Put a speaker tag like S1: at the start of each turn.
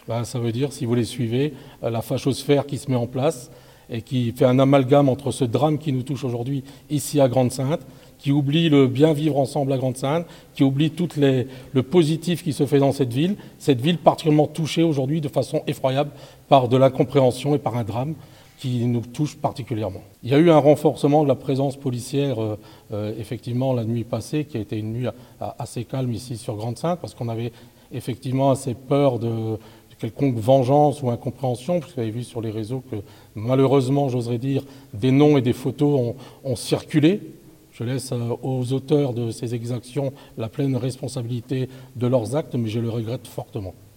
S1: Ça veut dire, si vous les suivez, la fachosphère qui se met en place et qui fait un amalgame entre ce drame qui nous touche aujourd'hui ici à Grande-Synthe, qui oublie le bien vivre ensemble à Grande-Synthe, qui oublie le positif qui se fait dans cette ville particulièrement touchée aujourd'hui de façon effroyable par de l'incompréhension et par un drame qui nous touche particulièrement. Il y a eu un renforcement de la présence policière, effectivement, la nuit passée, qui a été une nuit assez calme ici sur Grande-Synthe, parce qu'on avait effectivement assez peur de quelconque vengeance ou incompréhension, puisque vous avez vu sur les réseaux que malheureusement, j'oserais dire, des noms et des photos ont circulé. Je laisse aux auteurs de ces exactions la pleine responsabilité de leurs actes, mais je le regrette fortement.